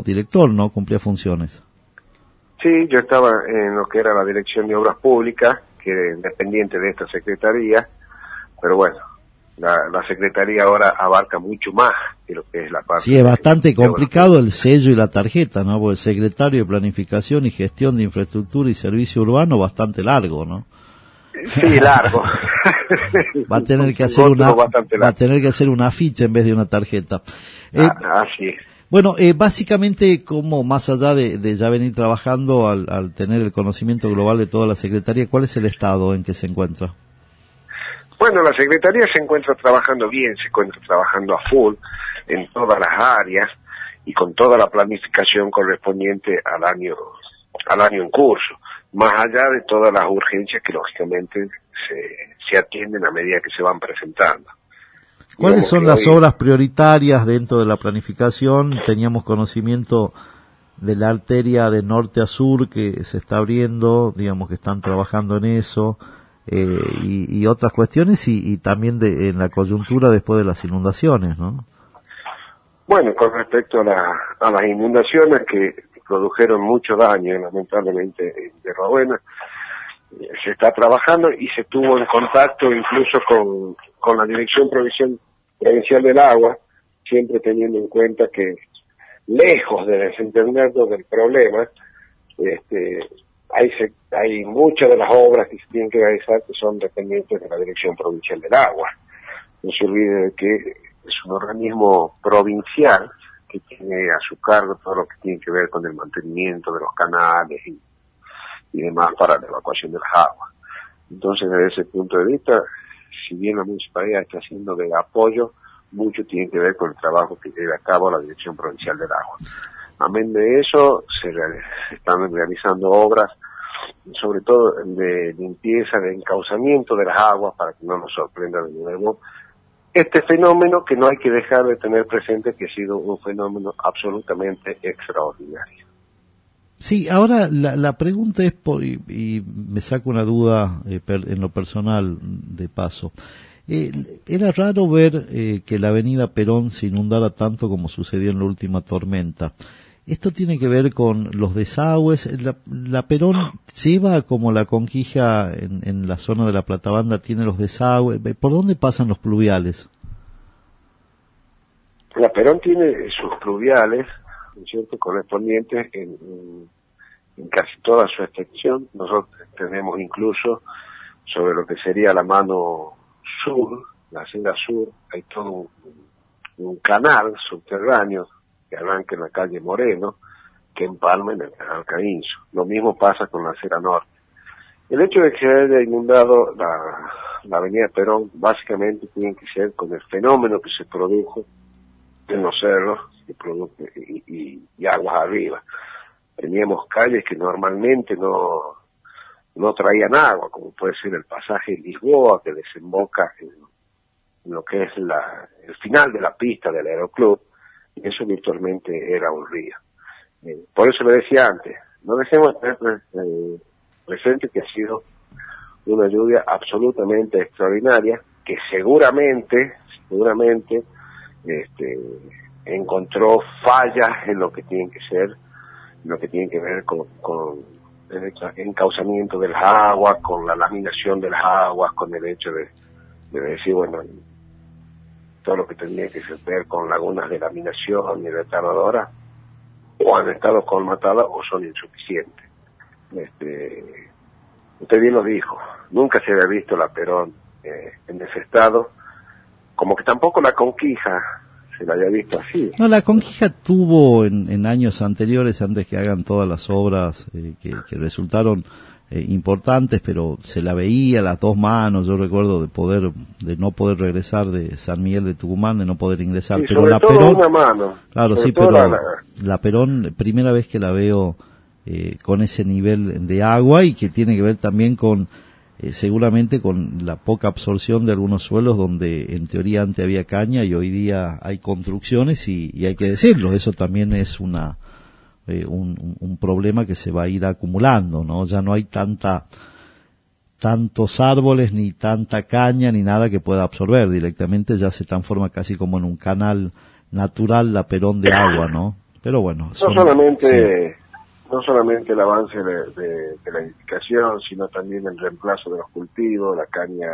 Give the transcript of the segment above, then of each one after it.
director, ¿no? Cumplía funciones. Sí, yo estaba en lo que era la Dirección de Obras Públicas, que era independiente de esta secretaría, pero bueno, la secretaría ahora abarca mucho más que lo que es la parte. Sí, es bastante complicado el sello y la tarjeta, ¿no? Porque el secretario de Planificación y Gestión de Infraestructura y Servicio Urbano bastante largo, ¿no? Sí, largo. Va a tener que hacer una ficha en vez de una tarjeta. Así es. Bueno, básicamente, como más allá de ya venir trabajando al tener el conocimiento global de toda la Secretaría, ¿cuál es el estado en que se encuentra? Bueno, la Secretaría se encuentra trabajando bien, se encuentra trabajando a full en todas las áreas y con toda la planificación correspondiente al año en curso, más allá de todas las urgencias que lógicamente se atienden a medida que se van presentando. ¿Cuáles son las obras prioritarias dentro de la planificación? Teníamos conocimiento de la arteria de norte a sur que se está abriendo, digamos que están trabajando en eso, y otras cuestiones, y también en la coyuntura después de las inundaciones, ¿no? Bueno, con respecto a las inundaciones que produjeron mucho daño, lamentablemente, en Tierra Buena, se está trabajando y se estuvo en contacto incluso con la Dirección Provincial del Agua, siempre teniendo en cuenta que, lejos de desentendernos del problema, hay muchas de las obras que se tienen que realizar que son dependientes de la Dirección Provincial del Agua. No se olvide de que es un organismo provincial que tiene a su cargo todo lo que tiene que ver con el mantenimiento de los canales y demás para la evacuación de las aguas. Entonces, desde ese punto de vista, si bien la municipalidad está haciendo de apoyo, mucho tiene que ver con el trabajo que lleva a cabo la Dirección Provincial del Agua. Amén de eso, se están realizando obras, sobre todo de limpieza, de encauzamiento de las aguas, para que no nos sorprenda de nuevo este fenómeno que no hay que dejar de tener presente, que ha sido un fenómeno absolutamente extraordinario. Sí, ahora la pregunta es, y me saco una duda en lo personal de paso. Era raro ver que la avenida Perón se inundara tanto como sucedió en la última tormenta. ¿Esto tiene que ver con los desagües? La Perón lleva como la Conquija en la zona de la Platabanda, tiene los desagües. ¿Por dónde pasan los pluviales? La Perón tiene sus pluviales, ¿no es cierto?, correspondientes en casi toda su extensión. Nosotros tenemos incluso sobre lo que sería la mano sur, la acera sur, hay todo un canal subterráneo que arranca en la calle Moreno, que empalma en el canal Caínzo. Lo mismo pasa con la acera norte. El hecho de que se haya inundado la avenida Perón básicamente tiene que ser con el fenómeno que se produjo en los cerros y aguas arriba. Teníamos calles que normalmente no traían agua, como puede ser el pasaje Lisboa, que desemboca en lo que es el final de la pista del Aeroclub, y eso virtualmente era un río. Por eso le decía antes, no dejemos tener presente que ha sido una lluvia absolutamente extraordinaria, que seguramente encontró fallas en lo que tienen que ser, lo que tiene que ver con el encauzamiento de las aguas, con la laminación de las aguas, con el hecho de decir, bueno, todo lo que tenía que ver con lagunas de laminación y retardadora, o han estado colmatadas o son insuficientes. Usted bien lo dijo, nunca se había visto la Perón en ese estado, como que tampoco la Conquija se la había visto así. No, la Conquija tuvo en años anteriores, antes que hagan todas las obras que resultaron importantes, pero se la veía a las dos manos. Yo recuerdo de no poder regresar de San Miguel de Tucumán, de no poder ingresar, sí, pero la todo Perón, una mano. claro, sí, pero la Perón, primera vez que la veo con ese nivel de agua, y que tiene que ver también con seguramente con la poca absorción de algunos suelos donde en teoría antes había caña y hoy día hay construcciones, y hay que decirlo, eso también es un problema que se va a ir acumulando, ¿no? Ya no hay tantos árboles, ni tanta caña, ni nada que pueda absorber. Directamente ya se transforma casi como en un canal natural la Perón de agua, ¿no? Pero bueno, no solamente el avance de la edificación, sino también el reemplazo de los cultivos, la caña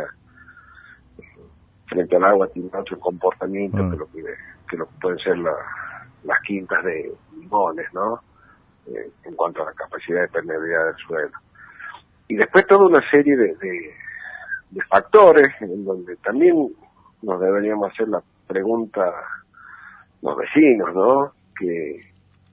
frente al agua tiene otro comportamiento que lo que pueden ser las quintas de limones, ¿no? En cuanto a la capacidad de permeabilidad del suelo. Y después toda una serie de factores en donde también nos deberíamos hacer la pregunta los vecinos, ¿no? Que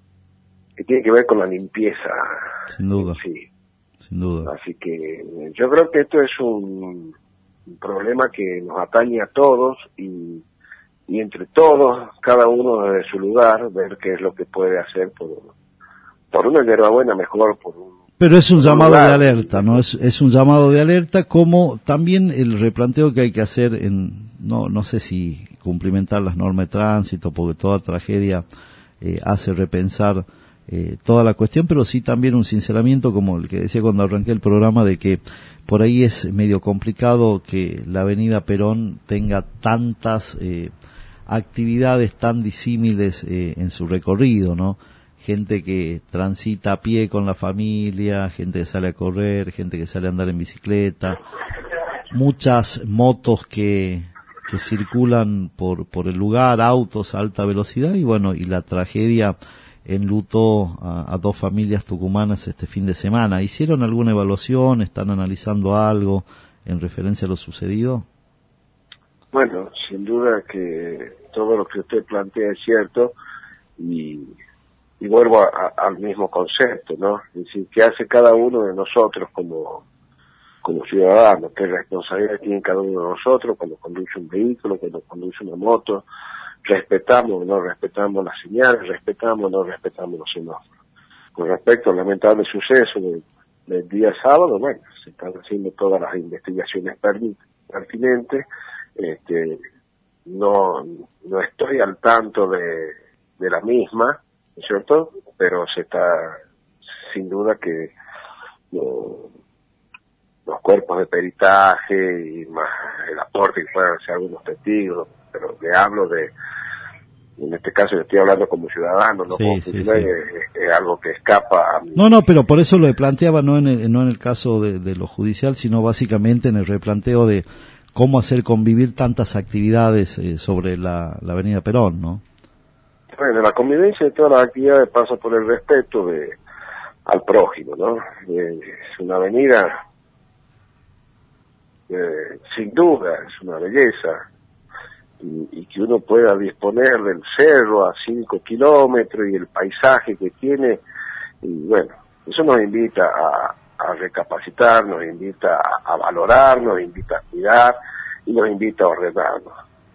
tiene que ver con la limpieza. Sin duda. Sí. Sin duda. Así que yo creo que esto es un problema que nos atañe a todos y entre todos, cada uno desde su lugar, ver qué es lo que puede hacer por una hierbabuena mejor, Pero es un llamado de alerta, ¿no? Es un llamado de alerta, como también el replanteo que hay que hacer no sé si cumplimentar las normas de tránsito, porque toda tragedia hace repensar toda la cuestión, pero sí también un sinceramiento, como el que decía cuando arranqué el programa, de que por ahí es medio complicado que la avenida Perón tenga tantas actividades tan disímiles en su recorrido, ¿no? Gente que transita a pie con la familia, gente que sale a correr, gente que sale a andar en bicicleta, muchas motos que circulan por el lugar, autos a alta velocidad, y bueno, y la tragedia enlutó a 2 familias tucumanas este fin de semana. ¿Hicieron alguna evaluación? ¿Están analizando algo en referencia a lo sucedido? Bueno, sin duda que todo lo que usted plantea es cierto, y vuelvo al mismo concepto, ¿no? Es decir, ¿qué hace cada uno de nosotros como ciudadanos? ¿Qué responsabilidad tiene cada uno de nosotros cuando conduce un vehículo, cuando conduce una moto? ¿Respetamos o no respetamos las señales? ¿Respetamos o no respetamos los semáforos? Con respecto al lamentable suceso del día sábado, bueno, se están haciendo todas las investigaciones pertinentes. No estoy al tanto de la misma, ¿no es cierto? Pero se está, sin duda que los cuerpos de peritaje y más el aporte que puedan hacer algunos testigos, pero le hablo en este caso le estoy hablando como ciudadano, no como funcionario, sí. Es algo que escapa a mí. No, pero por eso lo planteaba no en el caso de lo judicial, sino básicamente en el replanteo de cómo hacer convivir tantas actividades sobre la avenida Perón, ¿no? Bueno, la convivencia de todas las actividades pasa por el respeto al prójimo, ¿no? Es una avenida, sin duda, es una belleza, y que uno pueda disponer del cerro a 5 kilómetros y el paisaje que tiene, y bueno, eso nos invita a recapacitar, nos invita a valorar, nos invita a cuidar y nos invita a ordenarnos.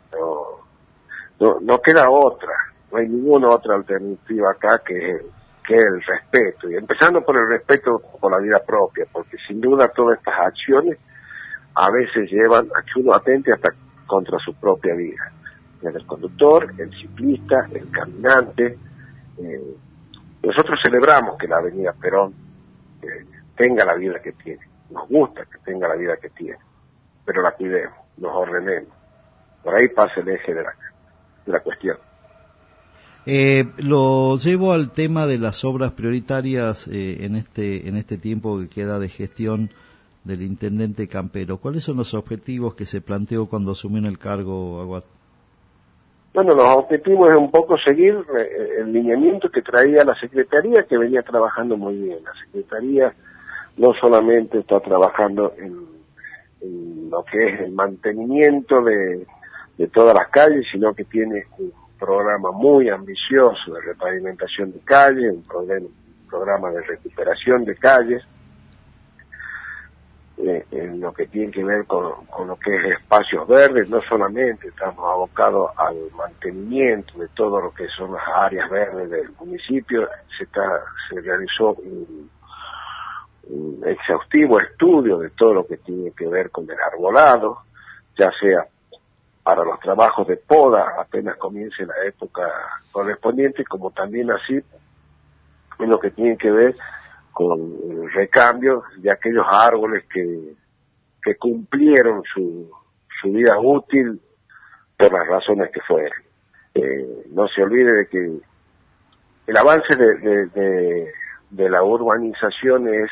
No queda otra, no hay ninguna otra alternativa acá que el respeto, y empezando por el respeto por la vida propia, porque sin duda todas estas acciones a veces llevan a que uno atente hasta contra su propia vida. El conductor, el ciclista, el caminante. Nosotros celebramos que la avenida Perón tenga la vida que tiene. Nos gusta que tenga la vida que tiene, pero la cuidemos, nos ordenemos. Por ahí pasa el eje de la cuestión. Lo llevo al tema de las obras prioritarias en este tiempo que queda de gestión del intendente Campero. ¿Cuáles son los objetivos que se planteó cuando asumió en el cargo, Aguad? Bueno, los objetivos es un poco seguir el lineamiento que traía la Secretaría, que venía trabajando muy bien. La Secretaría no solamente está trabajando en lo que es el mantenimiento de todas las calles, sino que tiene un programa muy ambicioso de repavimentación de calles, un programa de recuperación de calles, en lo que tiene que ver con lo que es espacios verdes. No solamente estamos abocados al mantenimiento de todo lo que son las áreas verdes del municipio, se realizó un exhaustivo estudio de todo lo que tiene que ver con el arbolado, ya sea para los trabajos de poda apenas comience la época correspondiente, como también así en lo que tiene que ver con el recambio de aquellos árboles que cumplieron su vida útil por las razones que fueran. No se olvide de que el avance de la urbanización es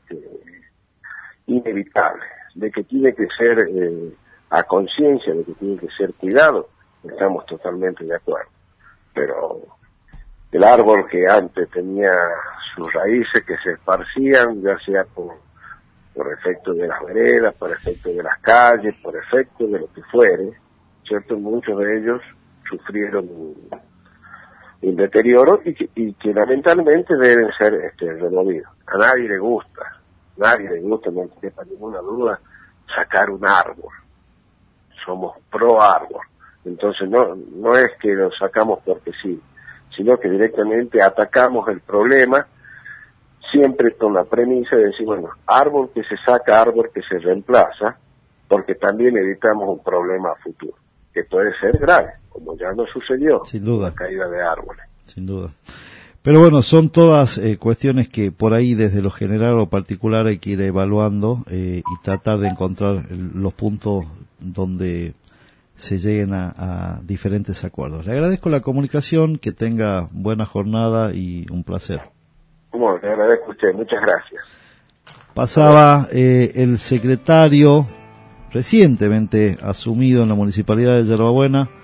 inevitable, de que tiene que ser a conciencia, de que tiene que ser cuidado, estamos totalmente de acuerdo. Pero el árbol que antes tenía sus raíces que se esparcían, ya sea por efecto de las veredas, por efecto de las calles, por efecto de lo que fuere, ¿cierto? Muchos de ellos sufrieron un deterioro y que lamentablemente deben ser removidos. A nadie le gusta, no quepa ninguna duda, sacar un árbol. Somos pro árbol. Entonces no es que lo sacamos porque sí, sino que directamente atacamos el problema, siempre con la premisa de decir, bueno, árbol que se saca, árbol que se reemplaza, porque también evitamos un problema futuro, que puede ser grave, como ya nos sucedió, sin duda, la caída de árboles. Sin duda. Pero bueno, son todas cuestiones que por ahí desde lo general o particular hay que ir evaluando y tratar de encontrar los puntos donde se lleguen a diferentes acuerdos. Le agradezco la comunicación, que tenga buena jornada y un placer. Bueno, le agradezco a usted, muchas gracias. Pasaba el secretario recientemente asumido en la Municipalidad de Yerba Buena,